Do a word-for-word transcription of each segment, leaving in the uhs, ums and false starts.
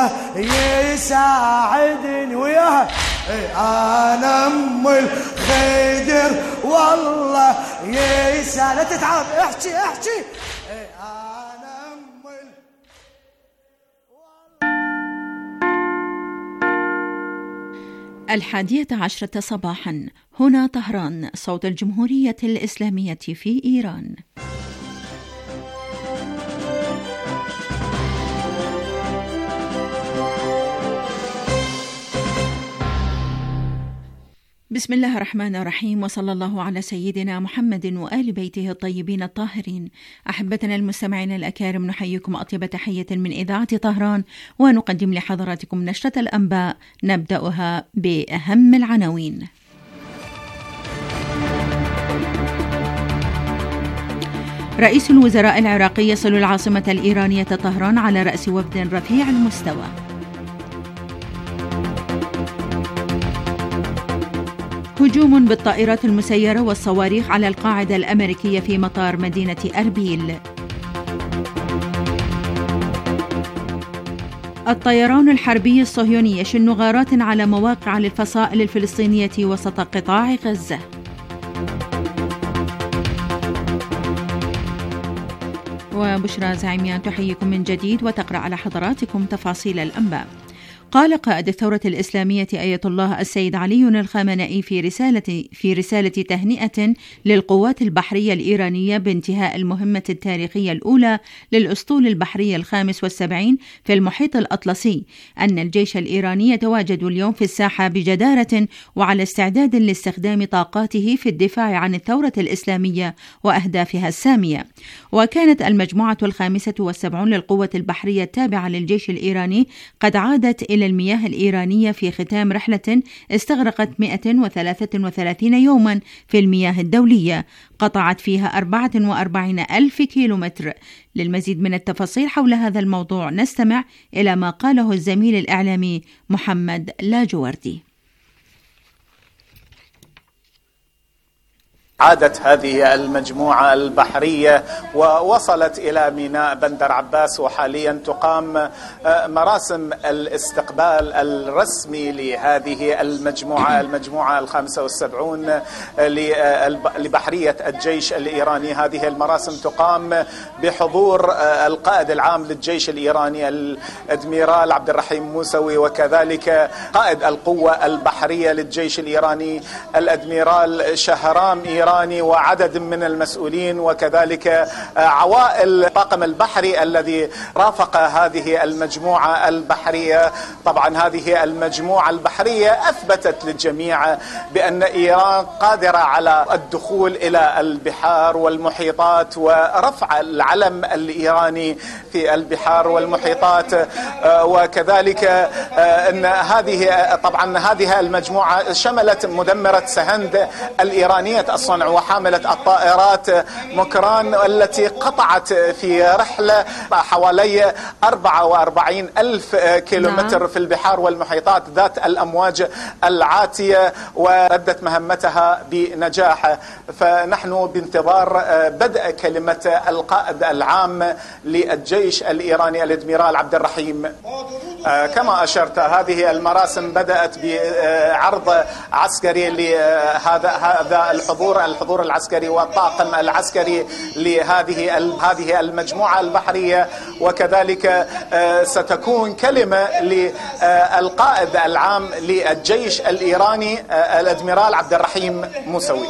والله يساعدني وياها. انا ام الخدر والله يساعد. لا تتعب، احكي احكي. انا ام الحادية عشرة صباحا، هنا طهران، صوت الجمهورية الإسلامية في إيران. بسم الله الرحمن الرحيم، وصلى الله على سيدنا محمد وآل بيته الطيبين الطاهرين. أحبتنا المستمعين الأكارم، نحييكم أطيب تحية من إذاعة طهران، ونقدم لحضراتكم نشرة الأنباء نبدأها بأهم العناوين. رئيس الوزراء العراقي يصل العاصمة الإيرانية طهران على رأس وفد رفيع المستوى. هجوم بالطائرات المسيرة والصواريخ على القاعدة الأمريكية في مطار مدينة أربيل. الطيران الحربي الصهيوني يشن غارات على مواقع للفصائل الفلسطينية وسط قطاع غزة. وبشرى زعيميان تحييكم من جديد وتقرأ على حضراتكم تفاصيل الأنباء. قال قائد الثورة الإسلامية آية الله السيد علي الخامنئي في رسالة في رسالة تهنئة للقوات البحرية الإيرانية بانتهاء المهمة التاريخية الأولى للأسطول البحري الخامس والسبعين في المحيط الأطلسي أن الجيش الإيراني يتواجد اليوم في الساحة بجدارة وعلى استعداد لاستخدام طاقاته في الدفاع عن الثورة الإسلامية وأهدافها السامية. وكانت المجموعة الخامسة والسبعون للقوة البحرية التابعة للجيش الإيراني قد عادت إلى المياه الإيرانية في ختام رحلة استغرقت مئة وثلاثة وثلاثين يوما في المياه الدولية، قطعت فيها أربعة وأربعين ألف كيلومتر. للمزيد من التفاصيل حول هذا الموضوع نستمع إلى ما قاله الزميل الإعلامي محمد لاجوردي. عادت هذه المجموعة البحرية ووصلت إلى ميناء بندر عباس، وحاليا تقام مراسم الاستقبال الرسمي لهذه المجموعة المجموعة الخامسة والسبعون لبحرية الجيش الإيراني. هذه المراسم تقام بحضور القائد العام للجيش الإيراني الأدميرال عبد الرحيم موسوي، وكذلك قائد القوة البحرية للجيش الإيراني الأدميرال شهرام إيراني، وعدد من المسؤولين، وكذلك عوائل الطاقم البحري الذي رافق هذه المجموعة البحرية. طبعا هذه المجموعة البحرية أثبتت للجميع بأن إيران قادرة على الدخول إلى البحار والمحيطات ورفع العلم الإيراني في البحار والمحيطات. وكذلك أن هذه طبعا هذه المجموعة شملت مدمرة سهند الإيرانية الصنع وحاملة الطائرات مكران التي قطعت في رحلة حوالي أربعة وأربعين ألف كيلومتر في البحار والمحيطات ذات الأمواج العاتية، وردت مهمتها بنجاح. فنحن بانتظار بدء كلمة القائد العام للجيش الإيراني الأدميرال عبد الرحيم. كما أشرت، هذه المراسم بدأت بعرض عسكري لهذا هذا الحضور الحضور العسكري والطاقم العسكري لهذه هذه المجموعة البحرية، وكذلك ستكون كلمة للقائد العام للجيش الإيراني الأدميرال عبد الرحيم موسوي.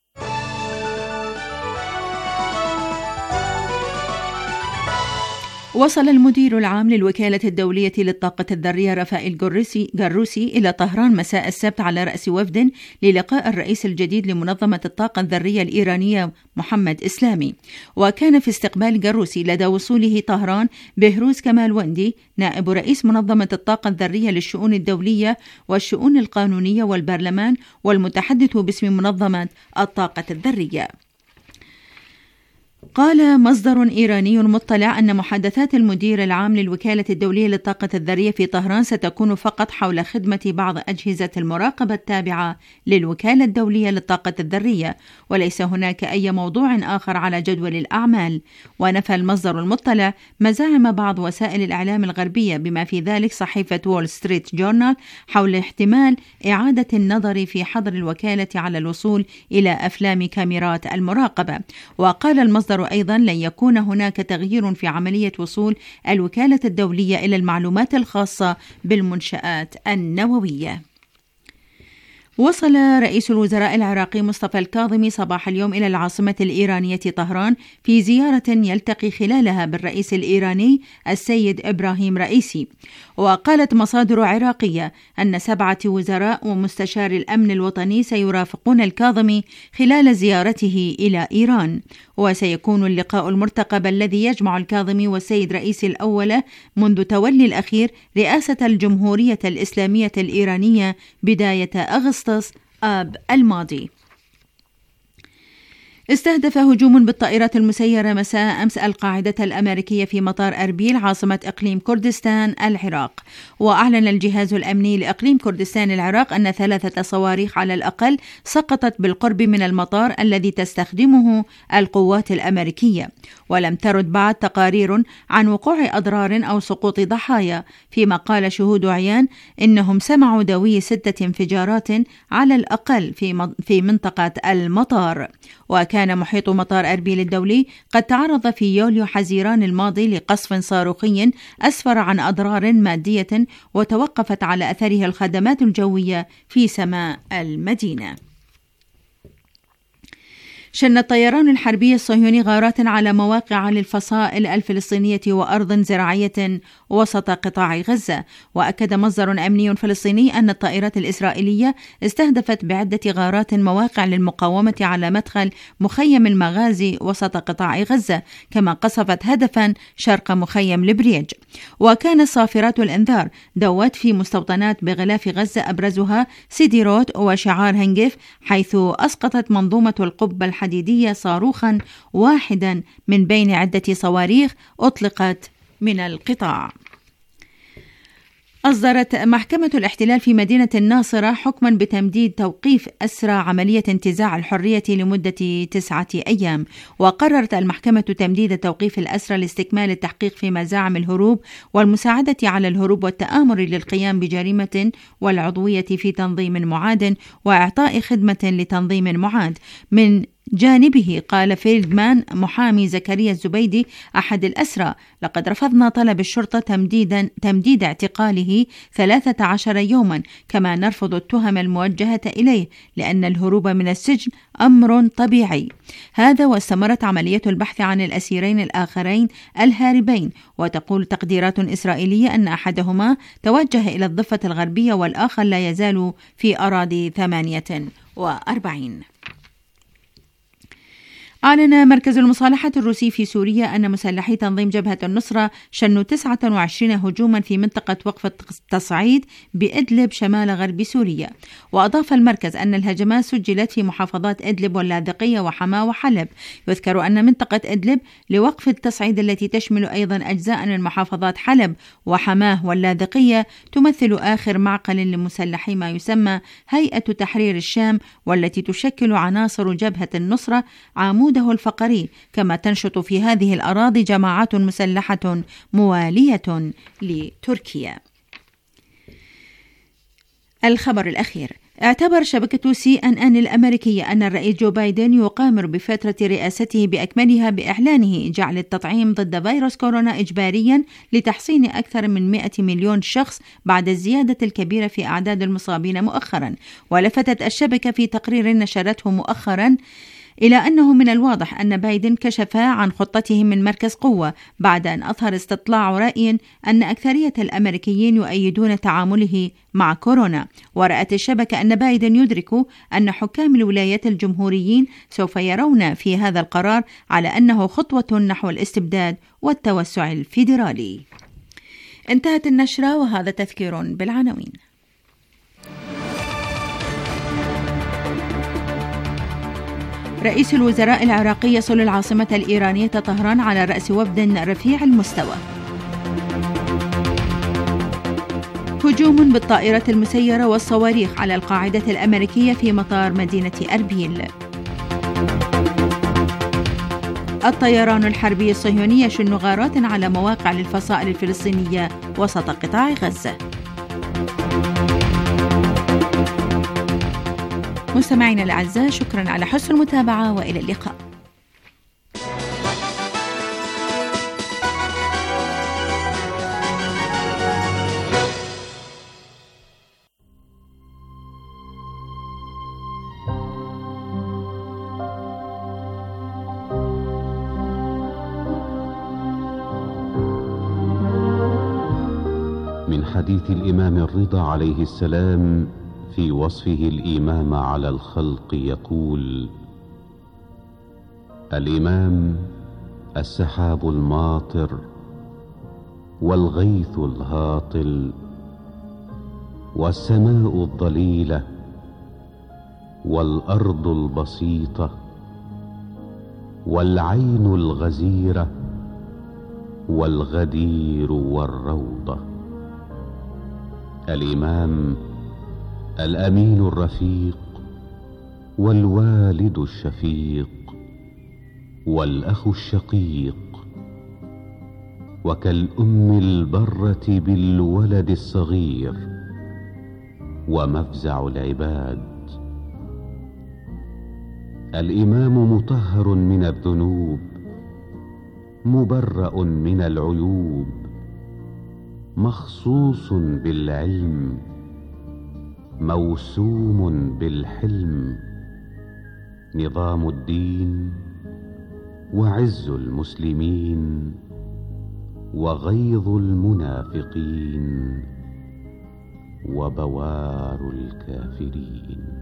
وصل المدير العام للوكالة الدولية للطاقة الذرية رفائيل جروسي إلى طهران مساء السبت على رأس وفد للقاء الرئيس الجديد لمنظمة الطاقة الذرية الإيرانية محمد إسلامي. وكان في استقبال جروسي لدى وصوله طهران بهروز كمال وندي نائب رئيس منظمة الطاقة الذرية للشؤون الدولية والشؤون القانونية والبرلمان والمتحدث باسم منظمة الطاقة الذرية. قال مصدر إيراني مطلع أن محادثات المدير العام للوكالة الدولية للطاقة الذرية في طهران ستكون فقط حول خدمة بعض أجهزة المراقبة التابعة للوكالة الدولية للطاقة الذرية، وليس هناك أي موضوع آخر على جدول الأعمال. ونفى المصدر المطلع مزاعم بعض وسائل الإعلام الغربية بما في ذلك صحيفة وول ستريت جورنال حول احتمال إعادة النظر في حظر الوكالة على الوصول إلى أفلام كاميرات المراقبة. وقال المصدر أيضا لن يكون هناك تغيير في عملية وصول الوكالة الدولية إلى المعلومات الخاصة بالمنشآت النووية. وصل رئيس الوزراء العراقي مصطفى الكاظمي صباح اليوم إلى العاصمة الإيرانية طهران في زيارة يلتقي خلالها بالرئيس الإيراني السيد إبراهيم رئيسي. وقالت مصادر عراقية أن سبعة وزراء ومستشار الأمن الوطني سيرافقون الكاظمي خلال زيارته إلى إيران، وسيكون اللقاء المرتقب الذي يجمع الكاظمي والسيد رئيس الأول منذ تولي الأخير رئاسة الجمهورية الإسلامية الإيرانية بداية أغسطس آب الماضي. استهدف هجوم بالطائرات المسيرة مساء أمس القاعدة الأمريكية في مطار أربيل عاصمة إقليم كردستان العراق. وأعلن الجهاز الأمني لإقليم كردستان العراق أن ثلاثة صواريخ على الأقل سقطت بالقرب من المطار الذي تستخدمه القوات الأمريكية، ولم ترد بعد تقارير عن وقوع أضرار أو سقوط ضحايا، فيما قال شهود عيان إنهم سمعوا دوي ستة انفجارات على الأقل في في منطقة المطار. وكان محيط مطار أربيل الدولي قد تعرض في يوليو حزيران الماضي لقصف صاروخي أسفر عن أضرار مادية، وتوقفت على أثره الخدمات الجوية في سماء المدينة. شن الطيران الحربي الصهيوني غارات على مواقع للفصائل الفلسطينية وأرض زراعية وسط قطاع غزة. وأكد مصدر أمني فلسطيني أن الطائرات الإسرائيلية استهدفت بعدة غارات مواقع للمقاومة على مدخل مخيم المغازي وسط قطاع غزة، كما قصفت هدفا شرق مخيم لبريج. وكانت صافرات الإنذار دوت في مستوطنات بغلاف غزة أبرزها سيديروت وشعار هنجف، حيث أسقطت منظومة القبة الحديدية صاروخا واحدا من بين عدة صواريخ أطلقت من القطاع. أصدرت محكمة الاحتلال في مدينة الناصرة حكما بتمديد توقيف أسرى عملية انتزاع الحرية لمدة تسعة أيام. وقررت المحكمة تمديد توقيف الأسرى لاستكمال التحقيق في مزاعم الهروب والمساعدة على الهروب والتآمر للقيام بجريمة والعضوية في تنظيم معاد وإعطاء خدمة لتنظيم معاد. من جانبه قال فيلدمان محامي زكريا الزبيدي أحد الأسرى: لقد رفضنا طلب الشرطة تمديدا تمديد اعتقاله ثلاثة عشر يوما، كما نرفض التهم الموجهة إليه لأن الهروب من السجن أمر طبيعي. هذا واستمرت عملية البحث عن الأسيرين الآخرين الهاربين، وتقول تقديرات إسرائيلية أن أحدهما توجه إلى الضفة الغربية والآخر لا يزال في أراضي ثمانية وأربعين. أعلن مركز المصالحة الروسي في سوريا أن مسلحي تنظيم جبهة النصرة شنوا تسعة وعشرين هجوما في منطقة وقف التصعيد بإدلب شمال غرب سوريا. وأضاف المركز أن الهجمات سجلت في محافظات إدلب واللاذقية وحماة وحلب. يذكر أن منطقة إدلب لوقف التصعيد التي تشمل أيضا أجزاء من محافظات حلب وحماة واللاذقية تمثل آخر معقل لمسلحي ما يسمى هيئة تحرير الشام، والتي تشكل عناصر جبهة النصرة عمود الفقري، كما تنشط في هذه الأراضي جماعات مسلحة موالية لتركيا. الخبر الأخير: اعتبر شبكة سي أن أن الأمريكية أن الرئيس جو بايدن يقامر بفترة رئاسته بأكملها بإعلانه جعل التطعيم ضد فيروس كورونا إجباريا لتحصين أكثر من مئة مليون شخص بعد الزيادة الكبيرة في أعداد المصابين مؤخرا. ولفتت الشبكة في تقرير نشرته مؤخرا إلى أنه من الواضح أن بايدن كشف عن خطته من مركز قوة بعد أن أظهر استطلاع رأي أن أكثرية الأمريكيين يؤيدون تعامله مع كورونا. ورأت الشبكة أن بايدن يدرك أن حكام الولايات الجمهوريين سوف يرون في هذا القرار على أنه خطوة نحو الاستبداد والتوسع الفيدرالي. انتهت النشرة وهذا تذكير بالعناوين. رئيس الوزراء العراقي يصل العاصمة الإيرانية طهران على رأس وفد رفيع المستوى. هجوم بالطائرات المسيرة والصواريخ على القاعدة الأمريكية في مطار مدينة أربيل. الطيران الحربي الصهيوني يشن غارات على مواقع للفصائل الفلسطينية وسط قطاع غزة. مستمعينا الأعزاء، شكرا على حسن المتابعة وإلى اللقاء. من حديث الإمام الرضا عليه السلام في وصفه الإمام على الخلق يقول: الإمام السحاب الماطر والغيث الهاطل والسماء الضليلة والأرض البسيطة والعين الغزيرة والغدير والروضة. الإمام الأمين الرفيق والوالد الشفيق والأخ الشقيق، وكالأم البرة بالولد الصغير ومفزع العباد. الإمام مطهر من الذنوب، مبرأ من العيوب، مخصوص بالعلم، موسوم بالحلم، نظام الدين وعز المسلمين وغيظ المنافقين وبوار الكافرين.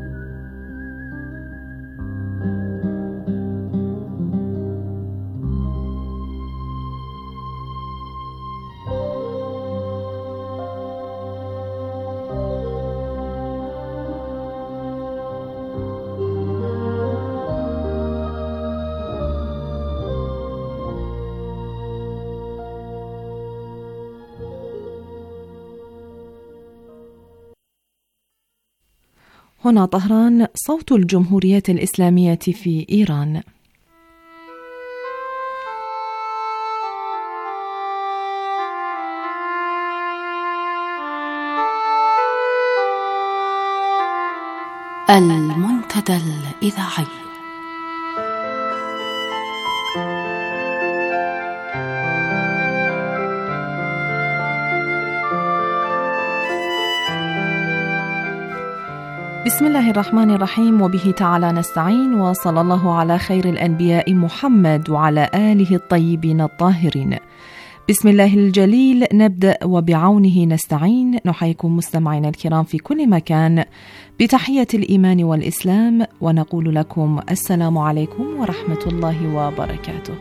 هنا طهران، صوت الجمهورية الإسلامية في إيران. المنتدى الإذاعي. بسم الله الرحمن الرحيم، وبه تعالى نستعين، وصلى الله على خير الأنبياء محمد وعلى آله الطيبين الطاهرين. بسم الله الجليل نبدأ وبعونه نستعين. نحييكم مستمعينا الكرام في كل مكان بتحية الإيمان والإسلام، ونقول لكم السلام عليكم ورحمة الله وبركاته.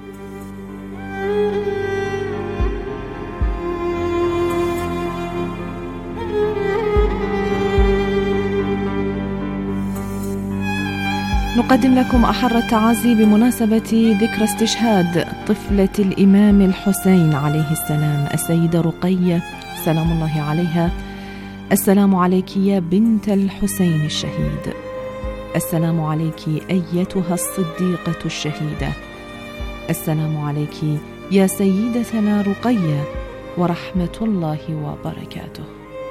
نقدم لكم أحر التعازي بمناسبة ذكرى استشهاد طفلة الإمام الحسين عليه السلام السيدة رقية سلام الله عليها. السلام عليك يا بنت الحسين الشهيد، السلام عليك أيتها الصديقة الشهيدة، السلام عليك يا سيدتنا رقية ورحمة الله وبركاته.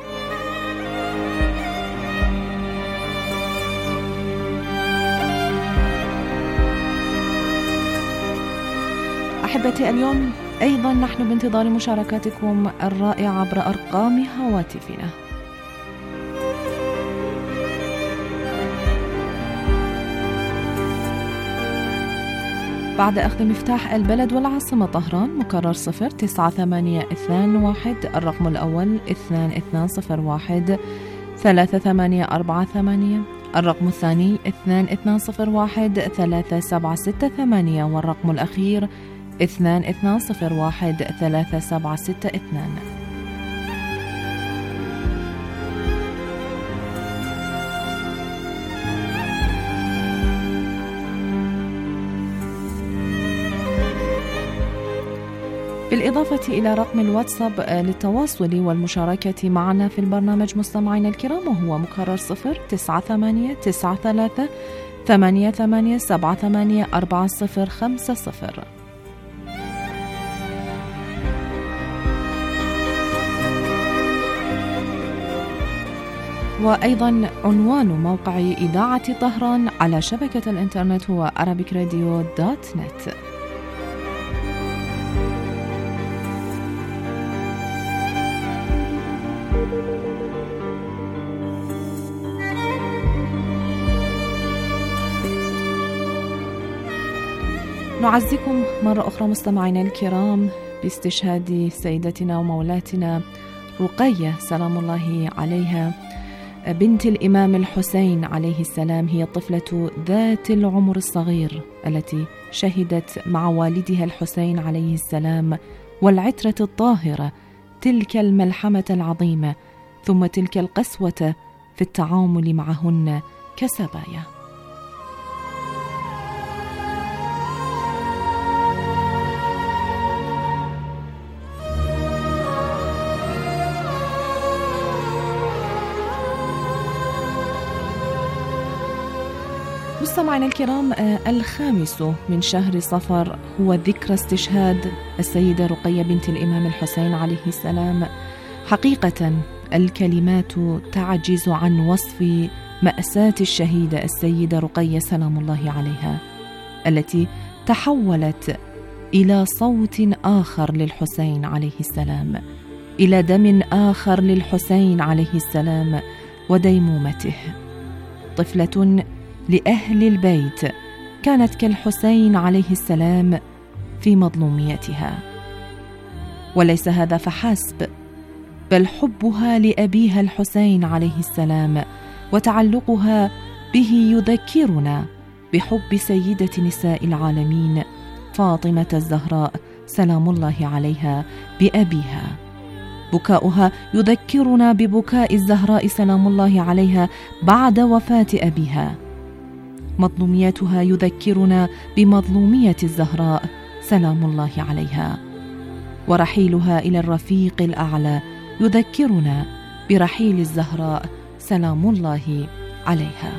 أحبتي، اليوم أيضا نحن بانتظار مشاركاتكم الرائعة عبر أرقام هواتفنا. بعد أخذ مفتاح البلد والعاصمة طهران، مكرر صفر تسعة ثمانية اثنان واحد، الرقم الأول اثنان اثنان صفر واحد ثلاثة ثمانية أربعة ثمانية، الرقم الثاني اثنان اثنان صفر واحد ثلاثة سبعة ستة ثمانية، والرقم الأخير اثنان اثنان صفر واحد ثلاثة سبعة ستة اثنان. بالإضافة إلى رقم الواتساب للتواصل والمشاركة معنا في البرنامج مستمعينا الكرام، وهو مكرر صفر تسعة ثمانية تسعة ثلاثة ثمانية ثمانية سبعة ثمانية أربعة صفر خمسة صفر. وأيضا عنوان موقع إذاعة طهران على شبكة الإنترنت هو arabic radio dot net. نعزكم مرة أخرى مستمعينا الكرام باستشهاد سيدتنا ومولاتنا رقية سلام الله عليها بنت الإمام الحسين عليه السلام. هي الطفلة ذات العمر الصغير التي شهدت مع والدها الحسين عليه السلام والعترة الطاهرة تلك الملحمة العظيمة، ثم تلك القسوة في التعامل معهن كسبايا. مستمعينا الكرام، الخامس من شهر صفر هو ذكرى استشهاد السيدة رقية بنت الإمام الحسين عليه السلام. حقيقة الكلمات تعجز عن وصف مأساة الشهيدة السيدة رقية سلام الله عليها، التي تحولت إلى صوت آخر للحسين عليه السلام، إلى دم آخر للحسين عليه السلام وديمومته. طفلة لأهل البيت كانت كالحسين عليه السلام في مظلوميتها. وليس هذا فحسب، بل حبها لأبيها الحسين عليه السلام وتعلقها به يذكرنا بحب سيدة نساء العالمين فاطمة الزهراء سلام الله عليها بأبيها. بكاؤها يذكرنا ببكاء الزهراء سلام الله عليها بعد وفاة أبيها. مظلوميتها يذكرنا بمظلومية الزهراء سلام الله عليها. ورحيلها إلى الرفيق الأعلى يذكرنا برحيل الزهراء سلام الله عليها.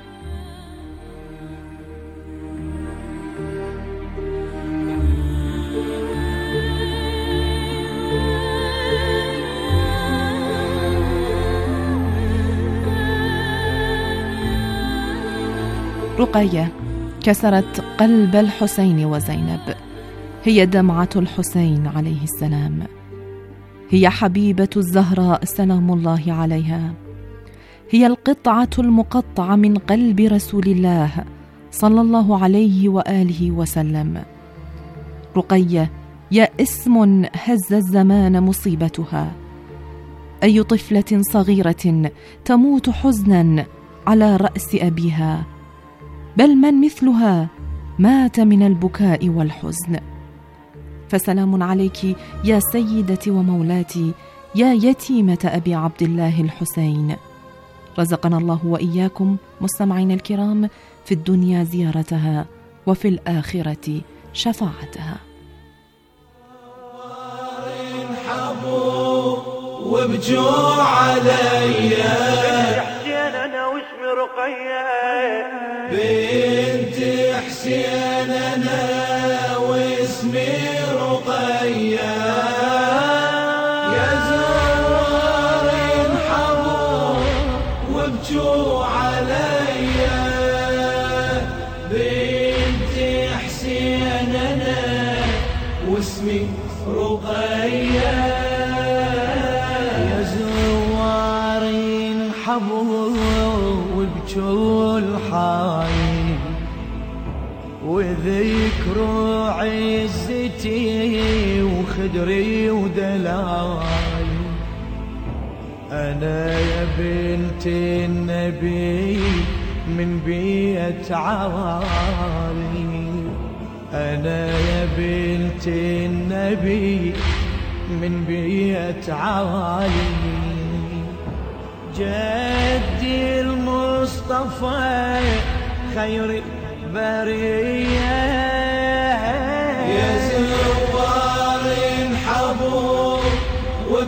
رقية كسرت قلب الحسين وزينب، هي دمعة الحسين عليه السلام، هي حبيبة الزهراء سلام الله عليها، هي القطعة المقطعة من قلب رسول الله صلى الله عليه وآله وسلم. رقية يا اسم هز الزمان مصيبتها، أي طفلة صغيرة تموت حزنا على رأس أبيها، بل من مثلها مات من البكاء والحزن. فسلام عليك يا سيدتي ومولاتي يا يتيمة أبي عبد الله الحسين. رزقنا الله وإياكم مستمعين الكرام في الدنيا زيارتها وفي الآخرة شفاعتها. وبجوع عليا حسين أنا واسمي رقية بنت حسين أنا واسمي رقية يا زوار انحبوا وبجوع عليا بنت حسين أنا واسمي رقية وبجو الحاي وذكروا عزتي وخدري ودلاي. أنا يا بنت النبي من بيت عوالي، أنا يا بنت النبي من بيت عوالي. جدي المصطفى خير برية يا زوار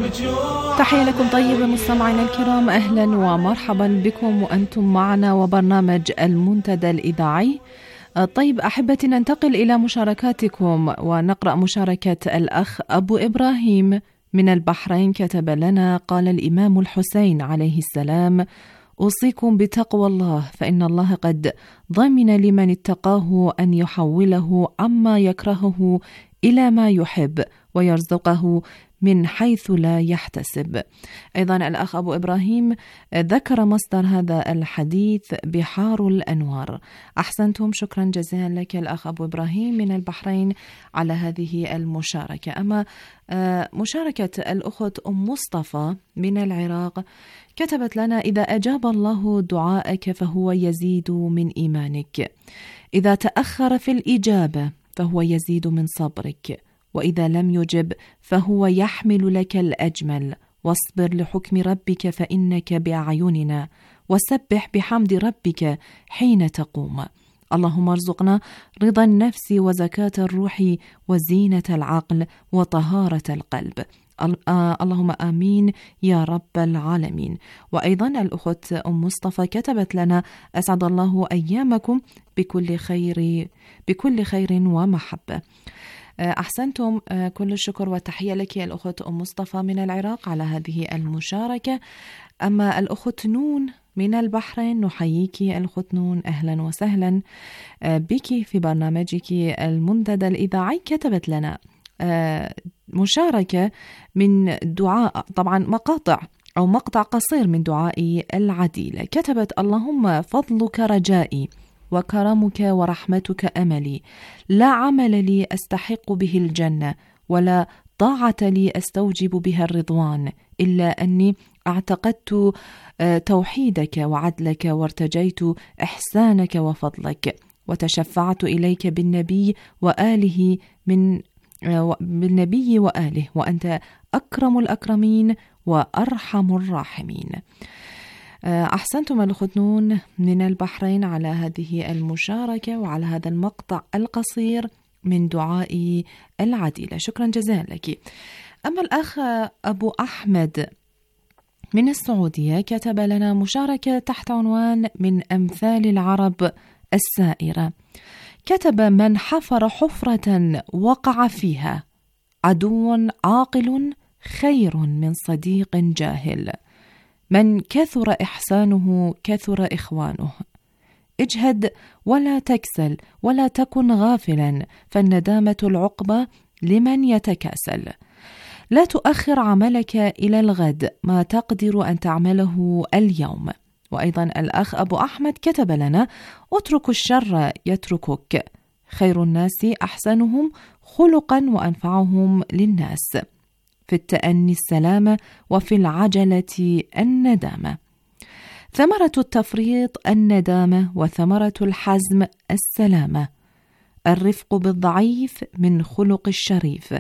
تحية لكم طيبة مستمعينا الكرام، أهلا ومرحبا بكم وأنتم معنا وبرنامج المنتدى الإذاعي. طيب أحبتي، ننتقل إلى مشاركاتكم ونقرأ مشاركة الأخ أبو إبراهيم من البحرين. كتب لنا: قال الإمام الحسين عليه السلام: أوصيكم بتقوى الله، فإن الله قد ضمن لمن اتقاه أن يحوله عما يكرهه إلى ما يحب ويرزقه من حيث لا يحتسب. أيضا الأخ أبو إبراهيم ذكر مصدر هذا الحديث بحار الأنوار. أحسنتم، شكرا جزيلا لك الأخ أبو إبراهيم من البحرين على هذه المشاركة. أما مشاركة الأخت أم مصطفى من العراق كتبت لنا: إذا أجاب الله دعاءك فهو يزيد من إيمانك، إذا تأخر في الإجابة فهو يزيد من صبرك، وإذا لم يجب فهو يحمل لك الأجمل، واصبر لحكم ربك فإنك بأعيننا، وسبح بحمد ربك حين تقوم. اللهم ارزقنا رضا النفس وزكاة الروح وزينة العقل وطهارة القلب، اللهم آمين يا رب العالمين. وأيضا الأخت أم مصطفى كتبت لنا: أسعد الله أيامكم بكل خير بكل خير ومحبة. أحسنتم، كل الشكر والتحية لك يا الأخت أم مصطفى من العراق على هذه المشاركة. أما الأخت نون من البحرين، نحييك الأخت نون، أهلا وسهلا بك في برنامجك المنتدى الإذاعي. كتبت لنا مشاركة من دعاء، طبعا مقاطع أو مقطع قصير من دعاء العديلة. كتبت: اللهم فضلك رجائي وكرمك ورحمتك أملي، لا عمل لي أستحق به الجنة ولا طاعة لي أستوجب بها الرضوان، إلا أني اعتقدت توحيدك وعدلك وارتجيت إحسانك وفضلك، وتشفعت إليك بالنبي وآله من بالنبي وآله، وأنت أكرم الأكرمين وأرحم الراحمين. أحسنتم الأخت نون من البحرين على هذه المشاركة وعلى هذا المقطع القصير من دعاء العديلة، شكرا جزيلا لك. أما الأخ أبو أحمد من السعودية كتب لنا مشاركة تحت عنوان: من أمثال العرب السائرة. كتب: من حفر حفرة وقع فيها عدو عاقل خير من صديق جاهل، من كثر إحسانه كثر إخوانه، اجهد ولا تكسل ولا تكن غافلا، فالندامة العقبة لمن يتكاسل، لا تؤخر عملك إلى الغد، ما تقدر أن تعمله اليوم. وأيضا الأخ أبو أحمد كتب لنا: اترك الشر يتركك، خير الناس أحسنهم خلقا وأنفعهم للناس، في التأني السلامة وفي العجلة الندامة، ثمرة التفريط الندامة وثمرة الحزم السلامة، الرفق بالضعيف من خلق الشريف.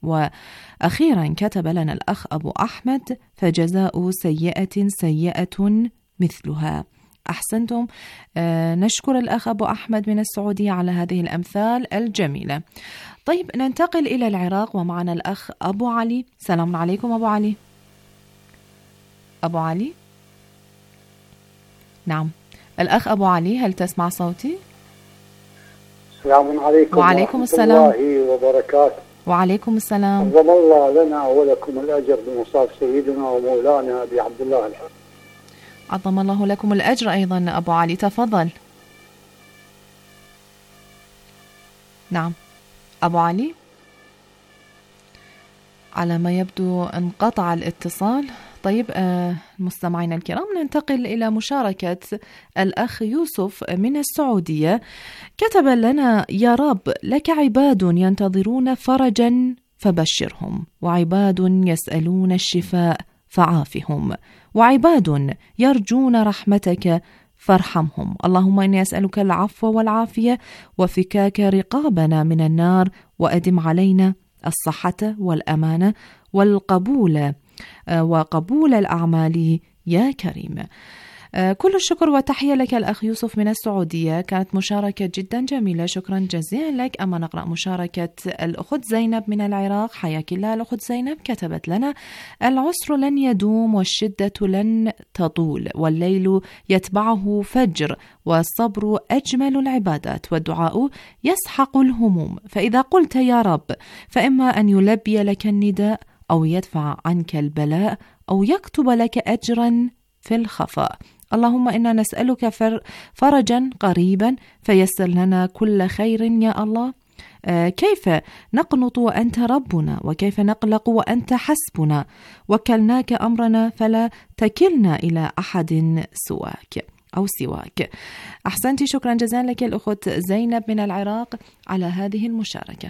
وأخيرا كتب لنا الأخ أبو أحمد: فجزاء سيئة سيئة مثلها. أحسنتم، آه نشكر الأخ أبو أحمد من السعودية على هذه الأمثال الجميلة. طيب ننتقل إلى العراق ومعنا الأخ أبو علي. سلام عليكم أبو علي. أبو علي، نعم الأخ أبو علي، هل تسمع صوتي؟ السلام عليكم. وعليكم السلام ورحمة الله وبركاته. وعليكم السلام. عظم الله لنا ولكم الأجر بمصاب سيدنا ومولانا أبي عبد الله الحسن. عظم الله لكم الأجر أيضا أبو علي، تفضل. نعم أبو علي، على ما يبدو انقطع الاتصال. طيب آه مستمعينا الكرام، ننتقل إلى مشاركة الأخ يوسف من السعودية. كتب لنا: يا رب، لك عباد ينتظرون فرجا فبشرهم، وعباد يسألون الشفاء فعافهم، وعباد يرجون رحمتك فارحمهم. اللهم إني أسألك العفو والعافية وفكاك رقابنا من النار، وأدم علينا الصحة والأمانة والقبول وقبول الأعمال يا كريم. كل الشكر والتحية لك الأخ يوسف من السعودية، كانت مشاركة جدا جميلة، شكرا جزيلا لك. أما نقرأ مشاركة الأخت زينب من العراق. حياك الله الأخت زينب، كتبت لنا: العسر لن يدوم والشدة لن تطول والليل يتبعه فجر والصبر أجمل العبادات والدعاء يسحق الهموم، فإذا قلت يا رب فإما أن يلبي لك النداء أو يدفع عنك البلاء أو يكتب لك أجرا في الخفاء. اللهم إنا نسألك فرجا قريبا فيسر لنا كل خير يا الله. آه كيف نقنط وأنت ربنا، وكيف نقلق وأنت حسبنا، وكلناك أمرنا فلا تكلنا إلى أحد سواك أو سواك. أحسنتي، شكرا جزيلا لك الأخت زينب من العراق على هذه المشاركة.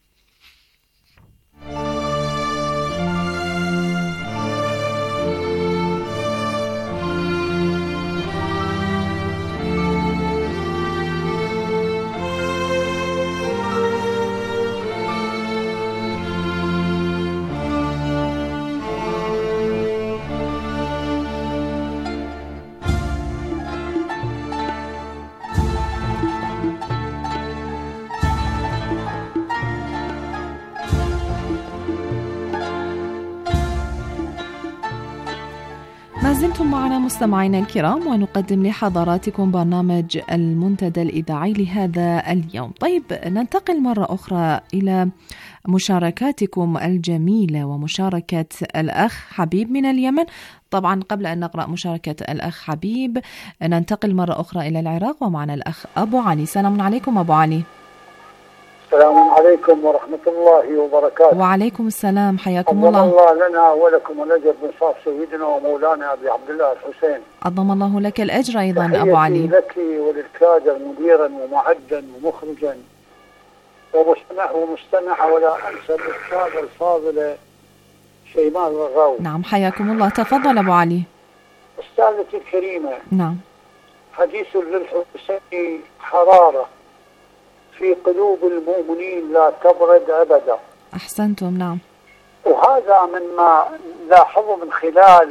ما زلتم معنا مستمعينا الكرام، ونقدم لحضراتكم برنامج المنتدى الإذاعي لهذا اليوم. طيب، ننتقل مرة أخرى إلى مشاركاتكم الجميلة ومشاركة الأخ حبيب من اليمن. طبعا قبل أن نقرأ مشاركة الأخ حبيب ننتقل مرة أخرى إلى العراق، ومعنا الأخ أبو علي. سلام عليكم أبو علي. السلام عليكم ورحمة الله وبركاته. وعليكم السلام، حياكم الله. الله لنا ولكم الأجر بإنصاف سيدنا ومولانا أبي عبد الله الحسين. عظم الله لك الأجر أيضا أبو علي. لك وللكادر مديرا ومعدا ومخرجا ومستمع ومستمع، ولا أنسى الأستاذة الفاضلة شيماء الغاوي. نعم، حياكم الله. تفضل أبو علي. أستاذتي الكريمة، نعم، حديث للحسين حرارة في قلوب المؤمنين لا تبرد أبدا. أحسنتم. نعم، وهذا مما لاحظه من خلال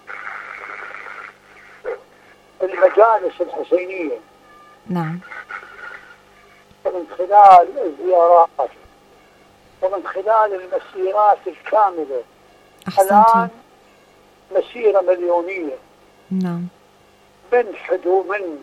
المجالس الحسينية، نعم، ومن خلال الزيارات، ومن خلال المسيرات الكاملة. أحسنتم. الآن مسيرة مليونية، نعم، من حدود من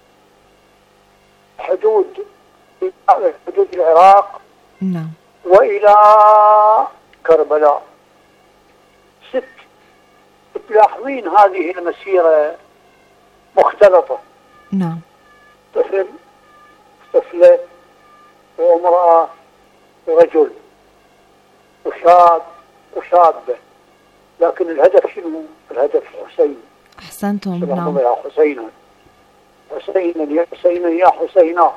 حدود حدود العراق، نعم، وإلى كربلاء. ست تلاحظين هذه المسيرة مختلطة، نعم، طفل طفلة وامرأة ورجل وشاب وشابة، لكن الهدف شنو؟ الهدف حسين. أحسنتم. نعم، يا حسينا حسينا يا حسينا يا حسينا.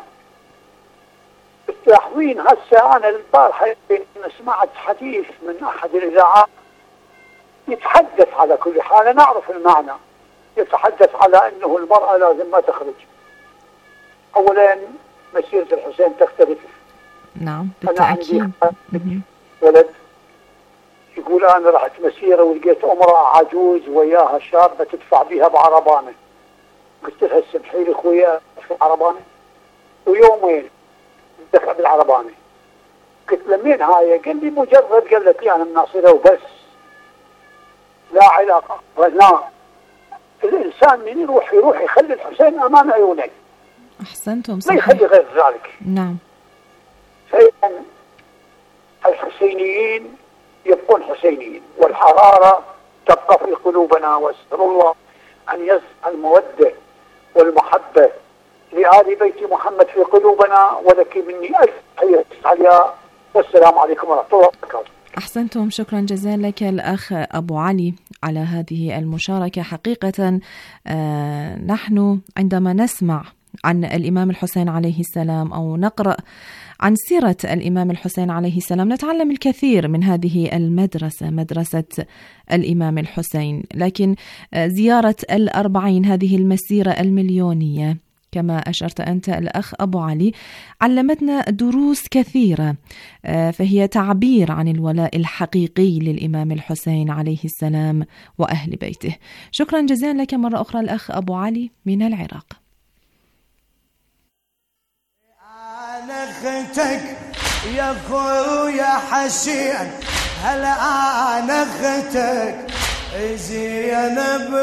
تلاحظين هسه أنا البارحة سمعت حديث من أحد الإذاعات يتحدث على كل حال، نعرف المعنى، يتحدث على أنه المرأة لازم ما تخرج. أولا مسيرة الحسين تختلف. نعم، بالتأكيد. أنا عندي ولد يقول أنا رحت مسيرة ولقيت امرأة عجوز وياها شابة تدفع بها بعربانة. قلت لها سمحي لي أخويا في عربانة، ويومين دفع بالعربانة. قلت له مين هاي؟ قال لي مجرد، قالت لي أنا من ناصرة وبس، لا علاقة. لا، الإنسان من يروح يروح يخلي الحسين أمام عيونه. أحسنتم، ما يخلي غير ذلك. نعم، فإذا الحسينيين يبقون حسينيين، والحرارة تبقى في قلوبنا، وأسأل الله أن يزرع المودة والمحبة لآل بيت محمد في قلوبنا، ولك مني ألف تحية عليا، والسلام عليكم ورحمة الله وبركاته. أحسنتم، شكرا جزيلا لك الأخ أبو علي على هذه المشاركة. حقيقة آه نحن عندما نسمع عن الإمام الحسين عليه السلام أو نقرأ عن سيرة الإمام الحسين عليه السلام نتعلم الكثير من هذه المدرسة، مدرسة الإمام الحسين. لكن زيارة الأربعين، هذه المسيرة المليونية، كما أشرت أنت الأخ أبو علي، علمتنا دروس كثيرة، فهي تعبير عن الولاء الحقيقي للإمام الحسين عليه السلام وأهل بيته. شكرا جزيلا لك مرة أخرى الأخ أبو علي من العراق. أنا أختك يا خويا حسين، هلا أنا أختك زينب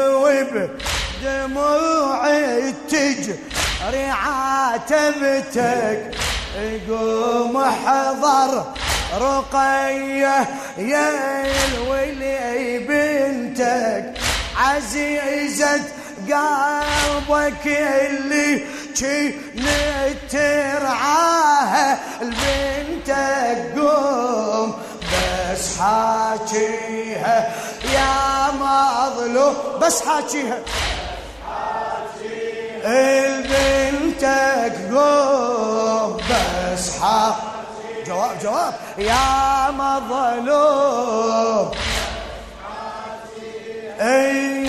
وبدموعي تجري عاتبتك، قوم احضر رقية يا الولي بنتك، عزيزة قلبك اللي كنت ترعاها لبنتك، قوم بس حاكيها يا مظلوم، بس حاكيها البنتك، قوم بس حاكيها. جواب جواب يا مظلوم اي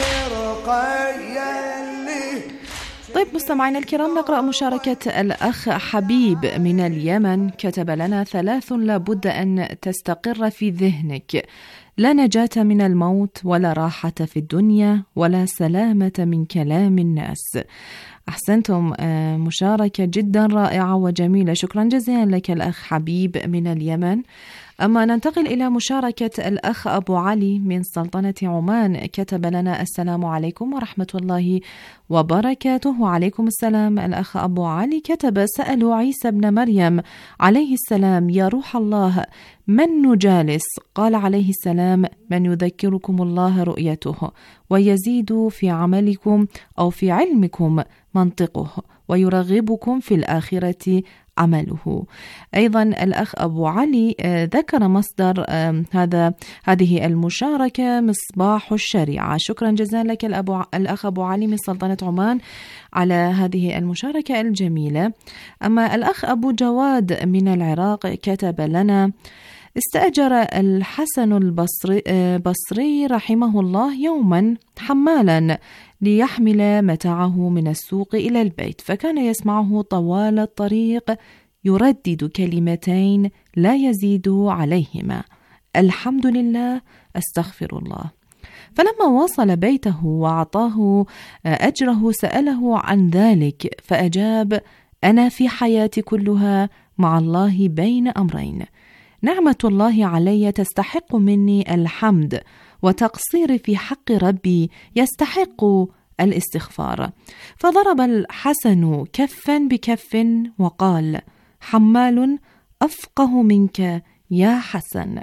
رقية اللي. طيب مستمعينا الكرام، نقرأ مشاركة الأخ حبيب من اليمن. كتب لنا: ثلاث لابد أن تستقر في ذهنك: لا نجاة من الموت، ولا راحة في الدنيا، ولا سلامة من كلام الناس. أحسنتم، مشاركة جدا رائعة وجميلة، شكرا جزيلا لك الأخ حبيب من اليمن. أما ننتقل إلى مشاركة الأخ أبو علي من سلطنة عمان. كتب لنا: السلام عليكم ورحمة الله وبركاته. وعليكم السلام. الأخ أبو علي كتب: سألوا عيسى بن مريم عليه السلام: يا روح الله من نجالس؟ قال عليه السلام: من يذكركم الله رؤيته، ويزيد في عملكم أو في علمكم منطقه، ويرغبكم في الآخرة عمله. أيضا الأخ أبو علي ذكر مصدر هذا هذه المشاركة مصباح الشريعة. شكرا جزيلا لك الأخ أبو علي من سلطنة عمان على هذه المشاركة الجميلة. أما الأخ أبو جواد من العراق كتب لنا: استأجر الحسن البصري بصري رحمه الله يوما حمالا ليحمل متاعه من السوق إلى البيت، فكان يسمعه طوال الطريق يردد كلمتين لا يزيد عليهما: الحمد لله، استغفر الله. فلما وصل بيته وأعطاه أجره سأله عن ذلك، فأجاب: أنا في حياتي كلها مع الله بين أمرين: نعمة الله علي تستحق مني الحمد، وتقصيري في حق ربي يستحق الاستغفار. فضرب الحسن كفا بكف وقال: حمال أفقه منك يا حسن.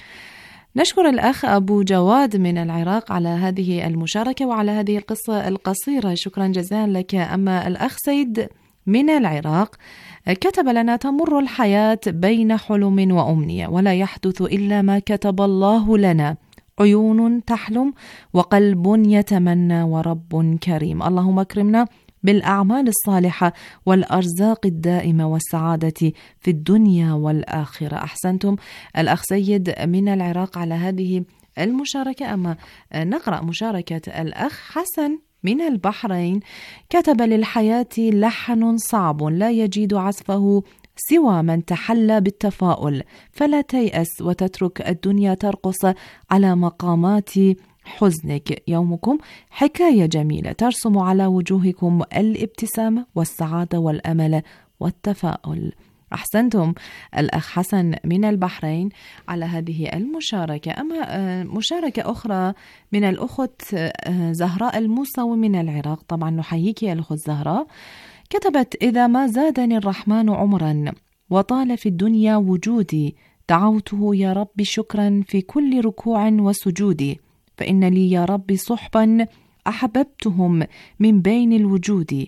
نشكر الأخ أبو جواد من العراق على هذه المشاركة وعلى هذه القصة القصيرة، شكرا جزيلا لك. أما الأخ سيد من العراق كتب لنا: تمر الحياة بين حلم وأمنية، ولا يحدث إلا ما كتب الله لنا. عيون تحلم وقلب يتمنى ورب كريم. اللهم اكرمنا بالأعمال الصالحة والأرزاق الدائمة والسعادة في الدنيا والآخرة. أحسنتم الأخ سيد من العراق على هذه المشاركة. أما نقرأ مشاركة الأخ حسن من البحرين. كتب: للحياة لحن صعب لا يجيد عزفه سوى من تحلى بالتفاؤل، فلا تيأس وتترك الدنيا ترقص على مقامات حزنك. يومكم حكاية جميلة ترسم على وجوهكم الابتسامة والسعادة والأمل والتفاؤل. أحسنتم الأخ حسن من البحرين على هذه المشاركة. أما مشاركة أخرى من الأخت زهراء الموسوي من العراق، طبعا نحييك يا الأخت زهراء. كتبت: إذا ما زادني الرحمن عمرا وطال في الدنيا وجودي، دعوته يا رب شكرا في كل ركوع وسجود، فإن لي يا رب صحبا أحببتهم من بين الوجود،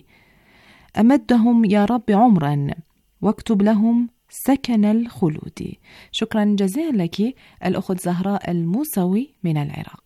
أمدهم يا رب عمرا واكتب لهم سكن الخلود. شكرا جزيلا لك الأخت زهراء الموسوي من العراق.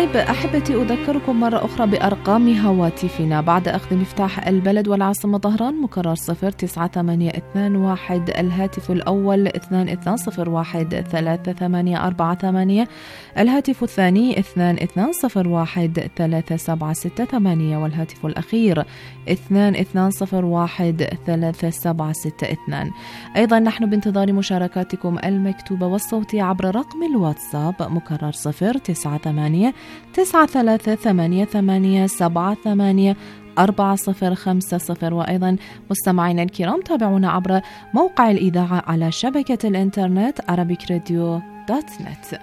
طيب أحبتي أذكركم مرة أخرى بأرقام هواتفنا بعد أخذ مفتاح البلد والعاصمة طهران مكرر صفر تسعة ثمانية اثنان واحد، الهاتف الأول اثنان اثنان صفر واحد ثلاثة ثمانية أربعة ثمانية، الهاتف الثاني اثنان اثنان صفر واحد ثلاثة سبعة ستة ثمانية، والهاتف الأخير اثنان اثنان صفر واحد ثلاثة سبعة ستة اثنان. أيضا نحن بانتظار مشاركاتكم المكتوبة والصوتية عبر رقم الواتساب مكرر صفر تسعة ثمانية تسعة ثلاثة ثمانية ثمانية سبعة ثمانية أربعة صفر خمسة صفر. وأيضا مستمعينا الكرام تابعونا عبر موقع الإذاعة على شبكة الإنترنت arabic radio دوت نت.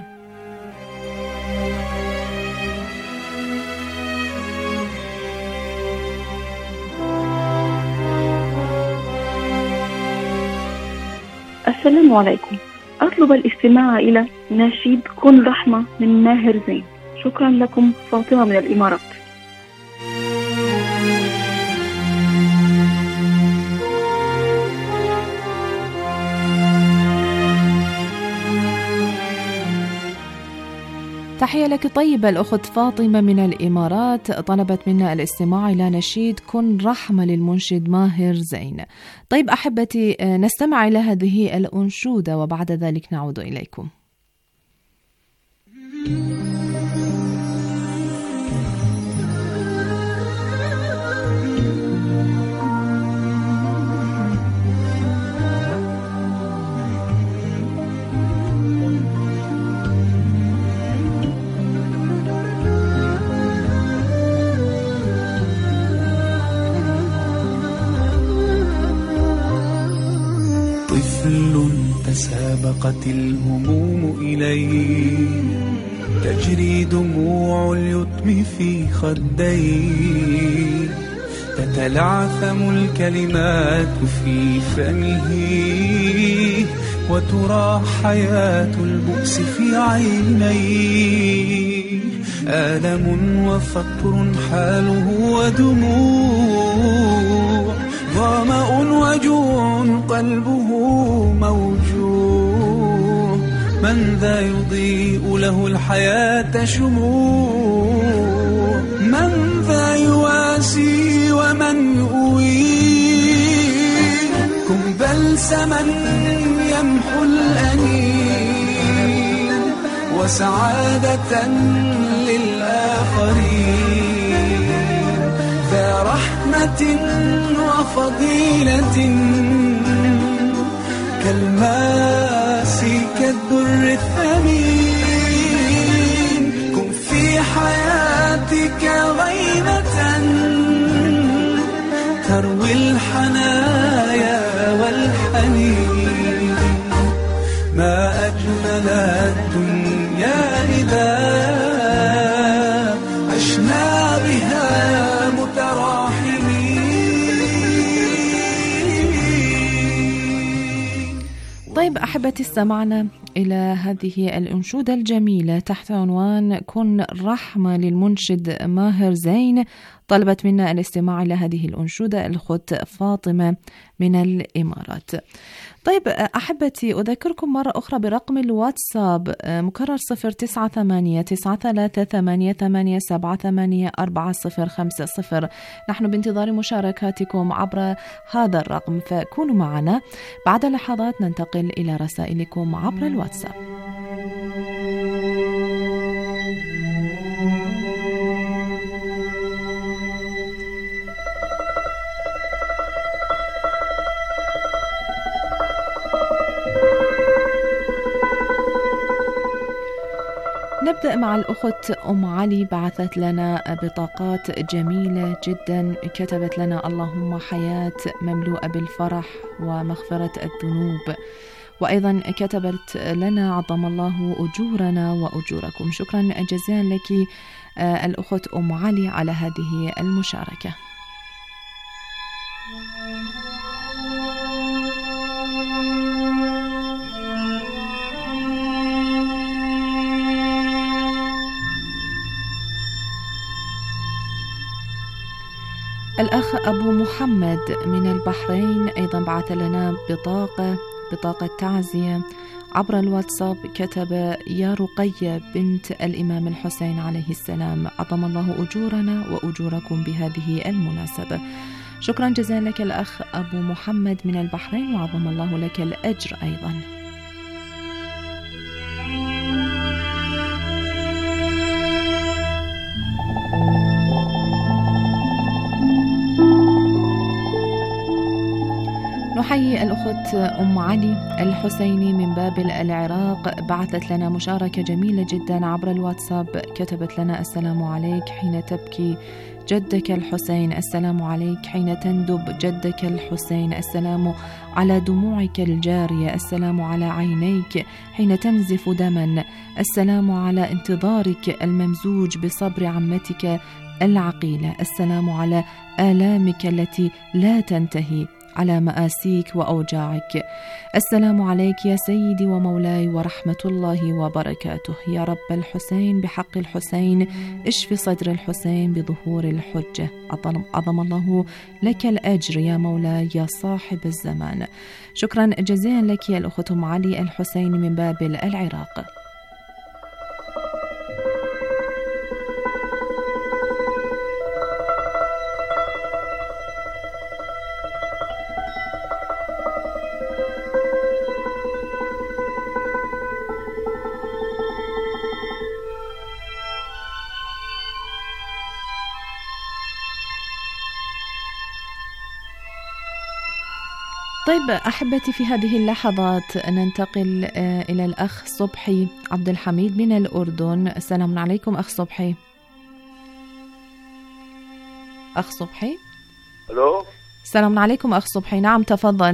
السلام عليكم. أطلب الاستماع إلى نشيد كن رحمة من ماهر زين. شكرا لكم. فاطمة من الإمارات. تحية لك طيبة. الأخت فاطمة من الإمارات طلبت منا الاستماع إلى نشيد كن رحمة للمنشد ماهر زين. طيب أحبتي نستمع إلى هذه الأنشودة وبعد ذلك نعود إليكم. تسابقت الهموم إليه، تجري دموع اليتم في خديه، تتلعثم الكلمات في فمه، وترى حياة البؤس في عينيه، آلم وفقر حاله ودموع، ظمأ وجوع قلبه موجوع، من ذا يضيء له الحياة شموع، من ذا يواسي ومن يؤويه، كن بلسما يمحو الأنين وسعادة للآخرين، ذا رحمة وفضيلة كالماس كالدر الثمين، كن في حياتك غيمة تروي الحنايا والحنين، ما أجمل الدنيا إذا عشنا بها متراحمين. طيب أحبتي استمعنا إلى هذه الأنشودة الجميلة تحت عنوان كن رحمة للمنشد ماهر زين. طلبت منا الاستماع إلى هذه الأنشودة الأخت فاطمة من الإمارات. طيب أحبتي أذكركم مرة أخرى برقم الواتساب مكرر صفر تسعة ثمانية تسعة ثلاثة ثمانية ثمانية سبعة ثمانية أربعة صفر خمسة صفر. نحن بانتظار مشاركاتكم عبر هذا الرقم فكونوا معنا. بعد لحظات ننتقل إلى رسائلكم عبر الواتساب. نبدأ مع الأخت أم علي، بعثت لنا بطاقات جميلة جدا، كتبت لنا اللهم حياة مملوءة بالفرح ومغفرة الذنوب، وأيضا كتبت لنا عظم الله أجورنا وأجوركم. شكرا جزيلا لك الأخت أم علي على هذه المشاركة. الأخ أبو محمد من البحرين أيضا بعث لنا بطاقة بطاقة تعزية. عبر الواتساب كتب: يا رقية بنت الإمام الحسين عليه السلام، عظم الله أجورنا وأجوركم بهذه المناسبة. شكرا جزيلا لك الأخ أبو محمد من البحرين، وعظم الله لك الأجر أيضا. نحيي الأخت أم علي الحسيني من بابل العراق، بعثت لنا مشاركة جميلة جدا عبر الواتساب. كتبت لنا: السلام عليك حين تبكي جدك الحسين، السلام عليك حين تندب جدك الحسين، السلام على دموعك الجارية، السلام على عينيك حين تنزف دما، السلام على انتظارك الممزوج بصبر عمتك العقيلة، السلام على آلامك التي لا تنتهي، على مآسيك وأوجاعك. السلام عليك يا سيدي ومولاي ورحمة الله وبركاته. يا رب الحسين بحق الحسين اشف صدر الحسين بظهور الحجة. عظم الله لك الأجر يا مولاي يا صاحب الزمان. شكرا جزيلا لك يا الأخت أم علي الحسيني من بابل العراق. طيب أحبتي، في هذه اللحظات ننتقل إلى الأخ صبحي عبد الحميد من الأردن. السلام عليكم أخ صبحي. أخ صبحي. ألو. السلام عليكم أخ صبحي. نعم تفضل.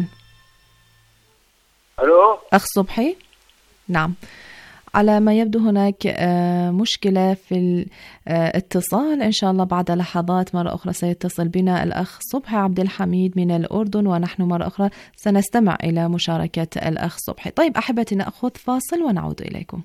ألو. أخ صبحي. نعم، على ما يبدو هناك مشكلة في الاتصال. إن شاء الله بعد لحظات مرة أخرى سيتصل بنا الأخ صبحي عبد الحميد من الأردن، ونحن مرة أخرى سنستمع إلى مشاركة الأخ صبحي. طيب أحبتي، نأخذ فاصل ونعود إليكم.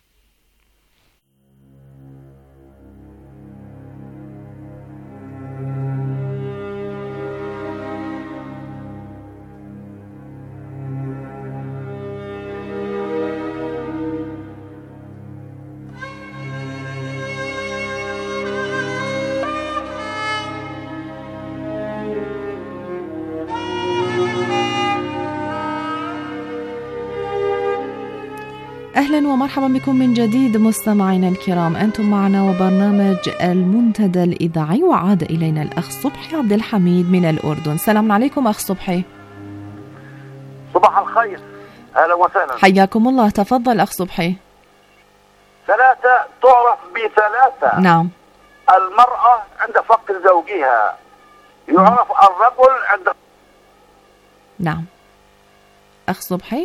أهلا ومرحبا بكم من جديد مستمعينا الكرام، أنتم معنا وبرنامج المنتدى الإذاعي، وعاد إلينا الأخ صبحي عبد الحميد من الأردن. سلام عليكم أخ صبحي. صباح الخير، أهلا وسهلا. حياكم الله، تفضل أخ صبحي. ثلاثة تعرف بثلاثة. نعم. المرأة عند فقد زوجها، يعرف الرجل عند. نعم أخ صبحي.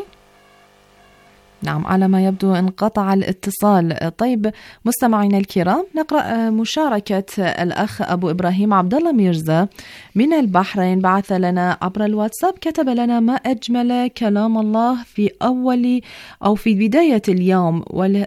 نعم، على ما يبدو انقطع الاتصال. طيب مستمعينا الكرام، نقرأ مشاركة الأخ أبو إبراهيم عبد الله ميرزا من البحرين، بعث لنا عبر الواتساب. كتب لنا: ما أجمل كلام الله في أول أو في بداية اليوم،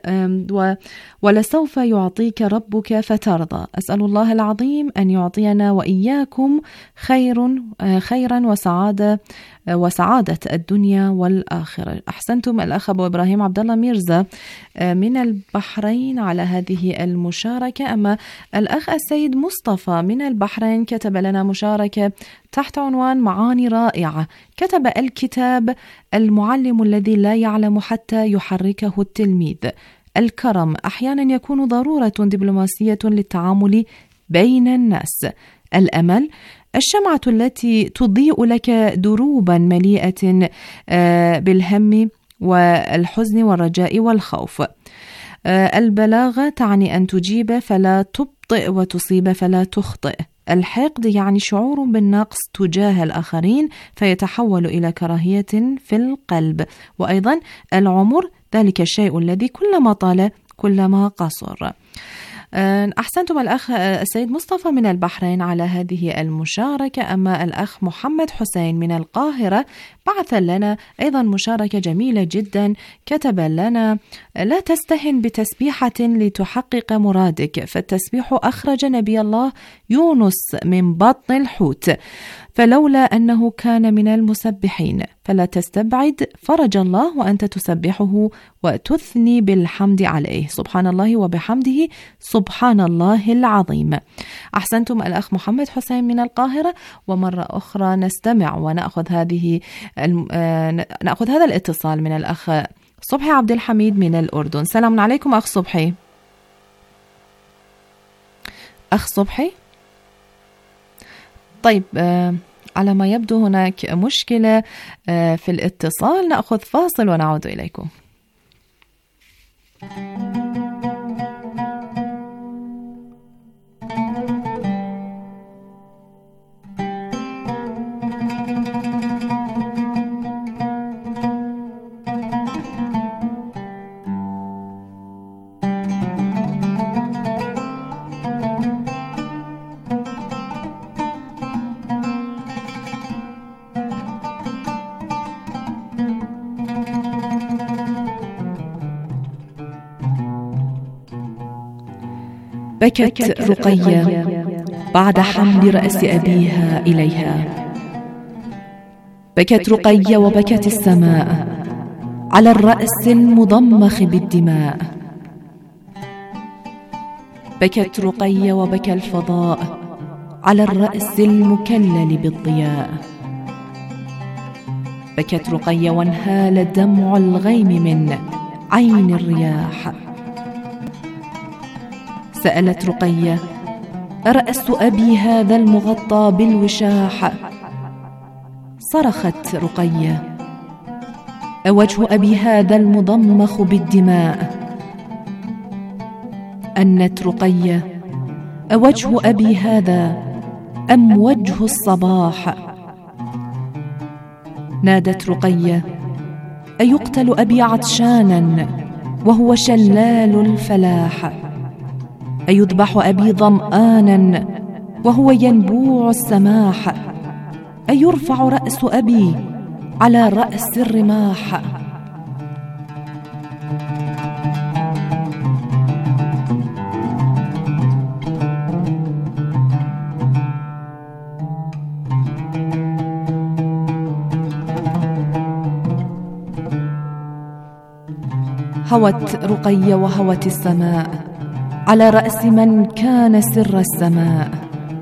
ولسوف يعطيك ربك فترضى. أسأل الله العظيم أن يعطينا وإياكم خير خيرا وسعادة وسعادة الدنيا والآخرة. أحسنتم الأخ أبو إبراهيم عبد الله ميرزا من البحرين على هذه المشاركة. أما الأخ السيد مصطفى من البحرين كتب لنا مشاركة تحت عنوان معاني رائعة. كتب: الكتاب المعلم الذي لا يعلم حتى يحركه التلميذ. الكرم أحيانا يكون ضرورة دبلوماسية للتعامل بين الناس. الأمل الشمعة التي تضيء لك دروبا مليئة بالهم والحزن والرجاء والخوف. البلاغة تعني أن تجيب فلا تبطئ وتصيب فلا تخطئ. الحقد يعني شعور بالنقص تجاه الآخرين فيتحول إلى كراهية في القلب. وأيضا العمر ذلك الشيء الذي كلما طال كلما قصر. أحسنتم الأخ السيد مصطفى من البحرين على هذه المشاركة. أما الأخ محمد حسين من القاهرة بعث لنا أيضا مشاركة جميلة جدا. كتب لنا: لا تستهن بتسبيحة لتحقق مرادك، فالتسبيح أخرج نبي الله يونس من بطن الحوت، فلولا أنه كان من المسبحين فلا تستبعد فرج الله وأنت تسبحه وتثني بالحمد عليه. سبحان الله وبحمده سبحان الله العظيم. أحسنتم الأخ محمد حسين من القاهرة. ومرة أخرى نستمع ونأخذ هذه نأخذ هذا الاتصال من الأخ صبحي عبد الحميد من الأردن. سلام عليكم أخ صبحي. أخ صبحي. طيب آه على ما يبدو هناك مشكلة آه في الاتصال. نأخذ فاصل ونعود إليكم. بكت رقية بعد حمل رأس أبيها إليها. بكت رقية وبكت السماء على الرأس المضمخ بالدماء. بكت رقية وبكى الفضاء على الرأس المكلل بالضياء. بكت رقية وانهال دمع الغيم من عين الرياح. سألت رقية: أرأس أبي هذا المغطى بالوشاح؟ صرخت رقية: أوجه أبي هذا المضمخ بالدماء؟ أنت رقية: أوجه أبي هذا أم وجه الصباح؟ نادت رقية: أيقتل أبي عطشانا وهو شلال الفلاح؟ أيذبح أبي ظمآنا وهو ينبوع السماح؟ أيرفع رأس أبي على رأس الرماح؟ هوت رقية وهوت السماء على رأس من كان سر السماء.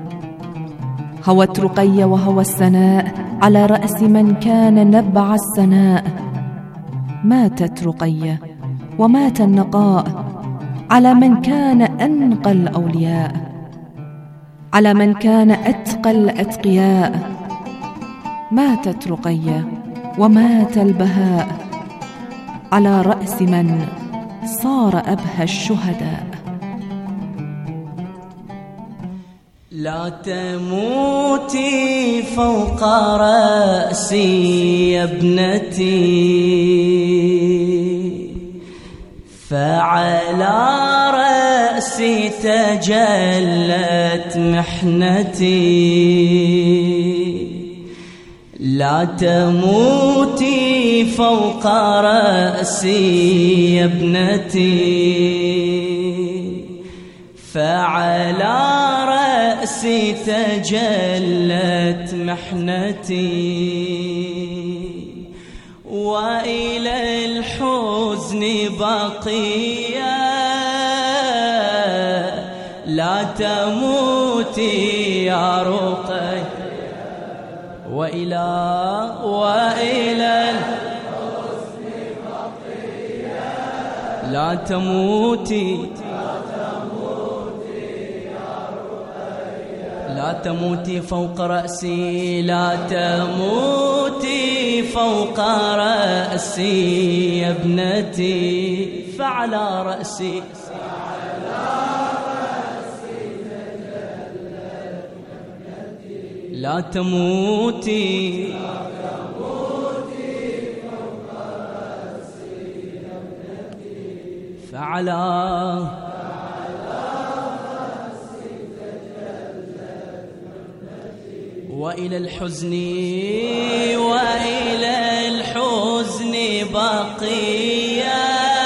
هوت رقية وهوى السناء على رأس من كان نبع السناء. ماتت رقية ومات النقاء على من كان أنقى الأولياء، على من كان أتقى الأتقياء. ماتت رقية ومات البهاء على رأس من صار أبهى الشهداء. لا تموتي فوق رأسي يا ابنتي، فعلى رأسي تجلت محنتي. لا تموتي فوق رأسي يا ابنتي، فعلى رأسي تجلت محنتي. وإلى الحزن بقية لا تموتي يا رقية، وإلى وإلى الحزن بقية لا تموتي لا تموتي فوق رأسي، لا تموتي فوق رأسي يا ابنتي، فعلى رأسي لا تموتي فعلى وإلى الحزن وإلى الحزن بقية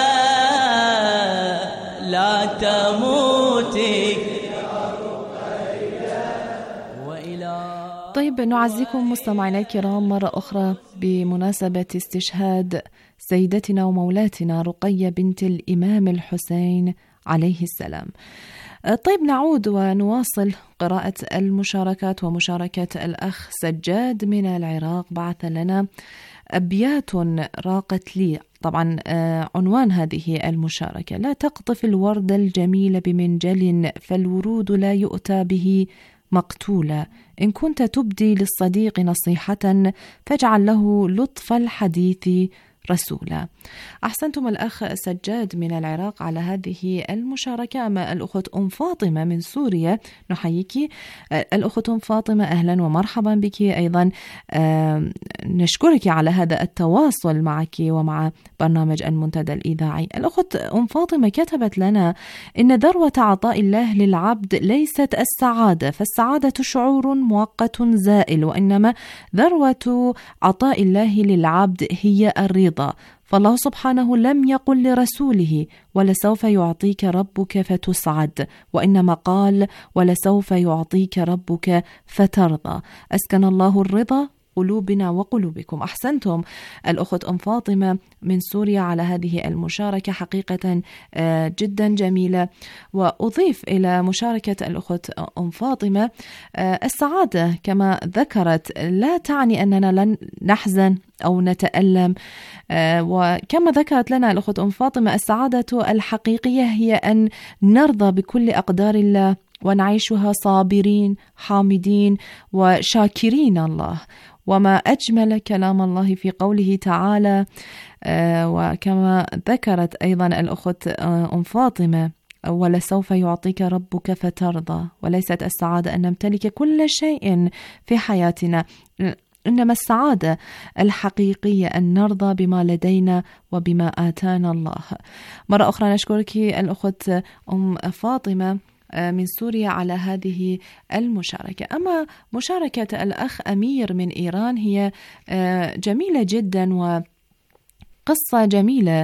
لا تموتي. طيب نعزيكم مستمعينا الكرام مرة أخرى بمناسبة استشهاد سيدتنا ومولاتنا رقية بنت الإمام الحسين عليه السلام. طيب نعود ونواصل قراءة المشاركات ومشاركة الأخ سجاد من العراق. بعث لنا أبيات راقت لي. طبعا عنوان هذه المشاركة: لا تقطف الورد الجميل بمنجل فالورود لا يؤتى به مقتولا، إن كنت تبدي للصديق نصيحة فاجعل له لطف الحديث رسولا. أحسنتم الأخ سجاد من العراق على هذه المشاركة. أما الأخت أم فاطمة من سوريا نحييك. الأخت أم فاطمة أهلا ومرحبا بك أيضا. نشكرك على هذا التواصل معك ومع برنامج المنتدى الإذاعي. الأخت أم فاطمة كتبت لنا إن ذروة عطاء الله للعبد ليست السعادة، فالسعادة شعور مؤقت زائل، وإنما ذروة عطاء الله للعبد هي الرضا. فالله سبحانه لم يقل لرسوله ولسوف يعطيك ربك فتسعد، وإنما قال ولسوف يعطيك ربك فترضى. أسكن الله الرضا قلوبنا وقلوبكم. أحسنتم الأخت أم فاطمة من سوريا على هذه المشاركة حقيقة جدا جميلة. وأضيف إلى مشاركة الأخت أم فاطمة السعادة كما ذكرت لا تعني أننا لن نحزن أو نتألم، وكما ذكرت لنا الأخت أم فاطمة السعادة الحقيقية هي أن نرضى بكل أقدار الله ونعيشها صابرين حامدين وشاكرين الله. وما أجمل كلام الله في قوله تعالى، وكما ذكرت أيضا الأخت أم فاطمة ولسوف يعطيك ربك فترضى. وليست السعادة أن نمتلك كل شيء في حياتنا، إنما السعادة الحقيقية أن نرضى بما لدينا وبما آتانا الله. مرة أخرى نشكرك الأخت أم فاطمة من سوريا على هذه المشاركة. أما مشاركة الأخ أمير من إيران هي جميلة جدا وقصة جميلة.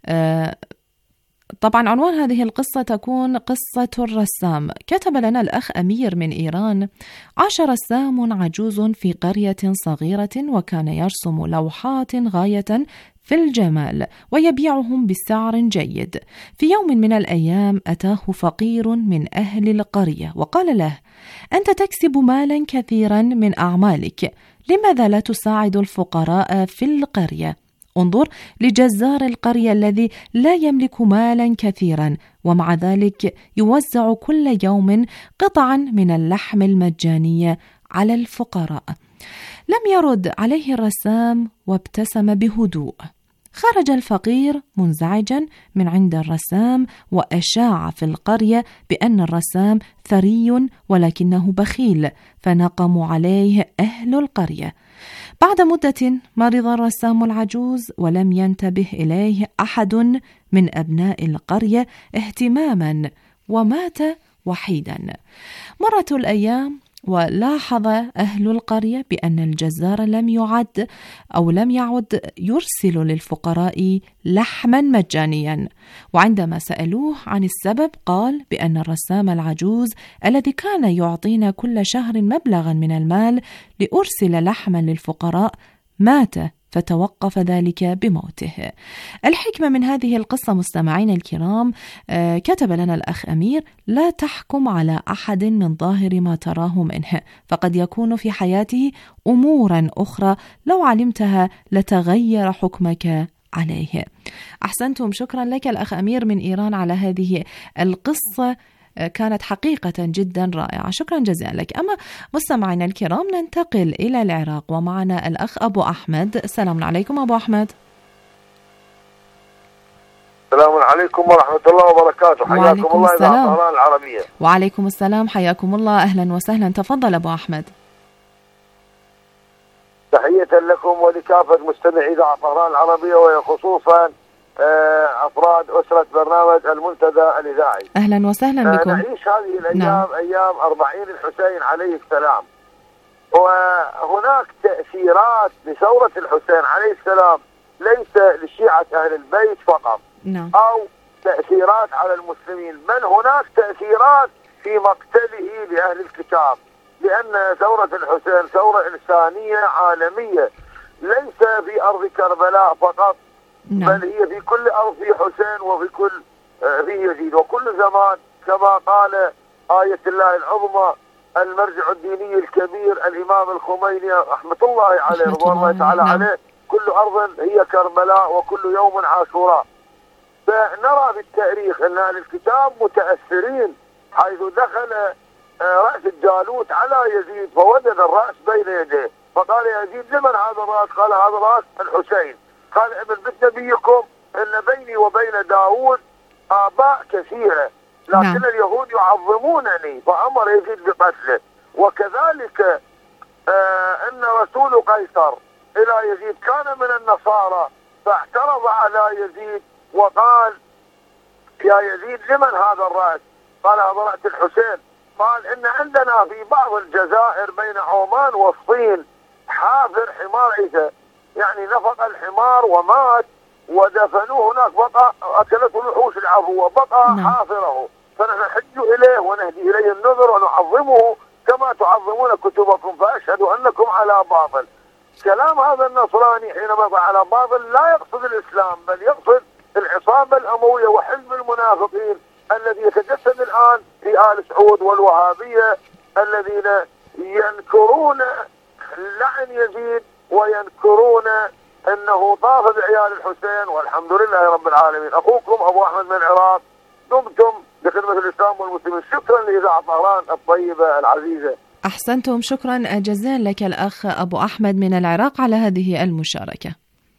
طبعا عنوان هذه القصة تكون قصة الرسام. كتب لنا الأخ أمير من إيران: عاش رسام عجوز في قرية صغيرة وكان يرسم لوحات غاية في الجمال ويبيعهم بسعر جيد. في يوم من الأيام أتاه فقير من أهل القرية وقال له: أنت تكسب مالا كثيرا من أعمالك، لماذا لا تساعد الفقراء في القرية؟ انظر لجزار القرية الذي لا يملك مالا كثيرا ومع ذلك يوزع كل يوم قطعا من اللحم المجانية على الفقراء. لم يرد عليه الرسام وابتسم بهدوء. خرج الفقير منزعجا من عند الرسام وأشاع في القرية بأن الرسام ثري ولكنه بخيل، فنقموا عليه أهل القرية. بعد مدة مرض الرسام العجوز ولم ينتبه إليه أحد من أبناء القرية اهتماما ومات وحيدا. مرت الأيام ولاحظ أهل القرية بأن الجزار لم يعد أو لم يعد يرسل للفقراء لحما مجانيا، وعندما سألوه عن السبب قال بأن الرسام العجوز الذي كان يعطينا كل شهر مبلغا من المال لأرسل لحما للفقراء مات، فتوقف ذلك بموته. الحكمة من هذه القصة مستمعين الكرام، آه كتب لنا الأخ أمير: لا تحكم على أحد من ظاهر ما تراه منه، فقد يكون في حياته أمورا أخرى لو علمتها لتغير حكمك عليه. أحسنتم، شكرا لك الأخ أمير من إيران على هذه القصة، كانت حقيقة جدا رائعة، شكرا جزيلا لك. أما مستمعينا الكرام ننتقل إلى العراق ومعنا الأخ أبو أحمد. السلام عليكم أبو أحمد. السلام عليكم ورحمة الله وبركاته. حياكم الله إذاعة طهران العربية. وعليكم السلام، حياكم الله، أهلا وسهلا، تفضل أبو أحمد. تحية لكم ولكافة مستمعي إذاعة طهران العربية وخصوصا أفراد أسرة برنامج المنتدى الإذاعي. أهلا وسهلا بكم. نعيش هذه الأيام نعم. أيام أربعين الحسين عليه السلام، وهناك تأثيرات لثورة الحسين عليه السلام ليس لشيعة أهل البيت فقط نعم. أو تأثيرات على المسلمين، بل هناك تأثيرات في مقتله لأهل الكتاب. بأن ثورة الحسين ثورة إنسانية عالمية، ليس في أرض كربلاء فقط، بل هي في كل أرض، في حسين وفي كل في يزيد وكل زمان، كما قال آية الله العظمى المرجع الديني الكبير الإمام الخميني رحمة الله عليه رضوان الله تعالى عليه: كل أرض هي كربلاء وكل يوم عاشوراء. فنرى في التاريخ أن أهل الكتاب متأثرين، حيث دخل رأس الجالوت على يزيد فوجد الرأس بين يديه، فقال يا يزيد لمن هذا الرأس؟ قال هذا رأس الحسين. قال ابن بنت نبيكم إن بيني وبين داود آباء كثيرة، لكن نعم. اليهود يعظمونني، فأمر يزيد بقتله. وكذلك آه أن رسول قيصر إلى يزيد كان من النصارى، فاعترض على يزيد وقال يا يزيد لمن هذا الرأس؟ قال هذا رأس الحسين. قال إن عندنا في بعض الجزائر بين عمان والصين حافر حمار عيسى، يعني نفق الحمار ومات ودفنوه هناك، بقى أكلته الوحوش العفو وبقى نعم. حافره، فنحن نحج إليه ونهدي إليه النذر ونعظمه كما تعظمون كتبكم، فأشهد أنكم على باطل. كلام هذا النصراني حينما يضع على باطل لا يقصد الإسلام، بل يقصد العصابة الأموية وحزب المنافقين الذي يتجسد الآن في آل سعود والوهابية، الذين ينكرون لعن يزيد وينكرون أنه طاف بعيال الحسين، والحمد لله رب العالمين. أخوكم أبو أحمد من العراق، دمتم بخدمة الإسلام والمسلمين. شكرا لإذاعة طهران الطيبة العزيزة. أحسنتم، شكرا جزيلا لك الأخ أبو أحمد من العراق على هذه المشاركة.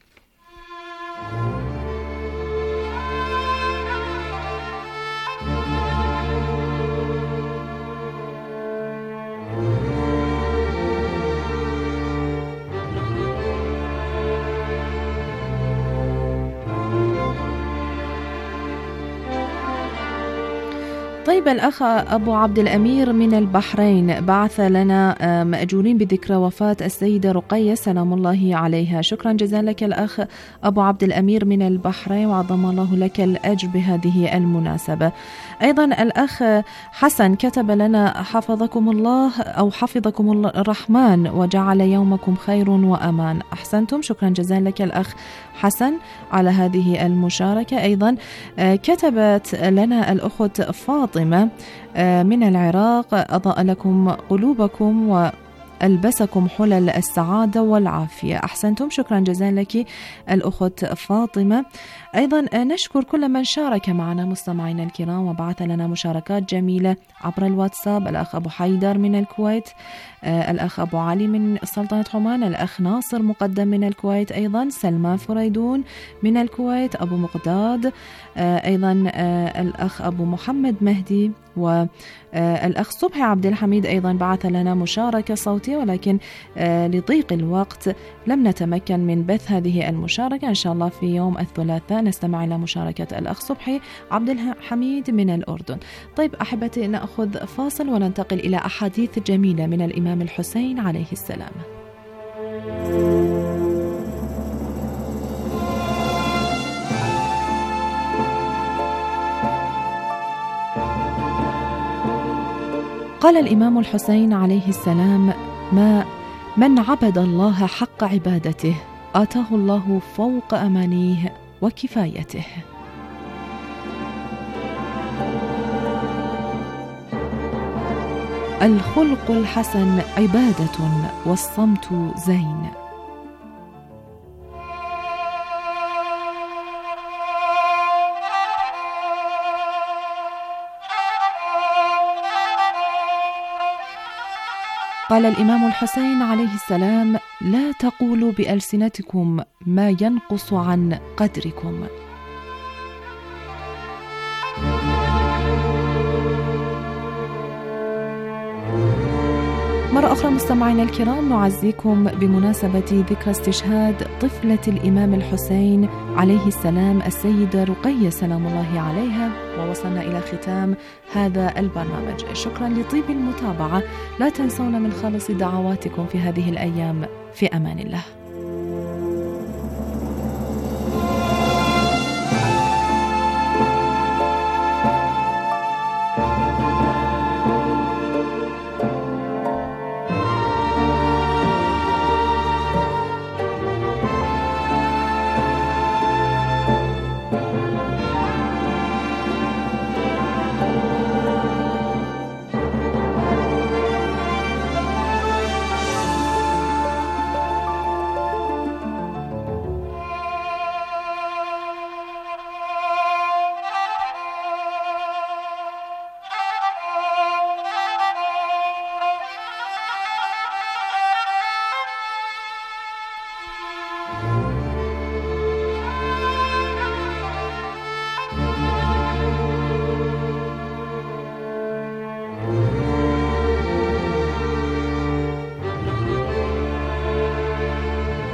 طيب الأخ أبو عبد الأمير من البحرين بعث لنا مأجورين بذكرى وفاة السيدة رقية سلام الله عليها. شكرا جزيلا لك الأخ أبو عبد الأمير من البحرين، وعظم الله لك الأجر بهذه المناسبة. أيضا الأخ حسن كتب لنا حفظكم الله أو حفظكم الرحمن وجعل يومكم خير وأمان. أحسنتم، شكرا جزيلا لك الأخ حسن على هذه المشاركة. أيضا كتبت لنا الأخت فاطمة من العراق: أضاء لكم قلوبكم وألبسكم حلل السعادة والعافية. أحسنتم، شكرا جزيلا لك الأخت فاطمة. أيضا نشكر كل من شارك معنا مستمعينا الكرام وبعث لنا مشاركات جميلة عبر الواتساب: الأخ أبو حيدر من الكويت، الأخ أبو علي من سلطنة عمان، الأخ ناصر مقدم من الكويت، أيضا سلمان فريدون من الكويت، أبو مقداد، أيضا الأخ أبو محمد مهدي، والأخ صبحي عبد الحميد أيضا بعث لنا مشاركة صوتية، ولكن لضيق الوقت لم نتمكن من بث هذه المشاركة. إن شاء الله في يوم الثلاثاء نستمع إلى مشاركة الأخ صبحي عبد الحميد من الأردن. طيب أحبتي، نأخذ فاصل وننتقل إلى أحاديث جميلة من الإمام الحسين عليه السلام. قال الإمام الحسين عليه السلام: ما من عبد الله حق عبادته آتاه الله فوق أمانيه وكفايته. الخلق الحسن عبادة والصمت زين. قال الإمام الحسين عليه السلام: لا تقولوا بألسنتكم ما ينقص عن قدركم. مرة أخرى مستمعينا الكرام، نعزيكم بمناسبة ذكرى استشهاد طفلة الإمام الحسين عليه السلام السيدة رقية سلام الله عليها، ووصلنا إلى ختام هذا البرنامج. شكرا لطيب المتابعة، لا تنسونا من خالص دعواتكم في هذه الأيام. في أمان الله.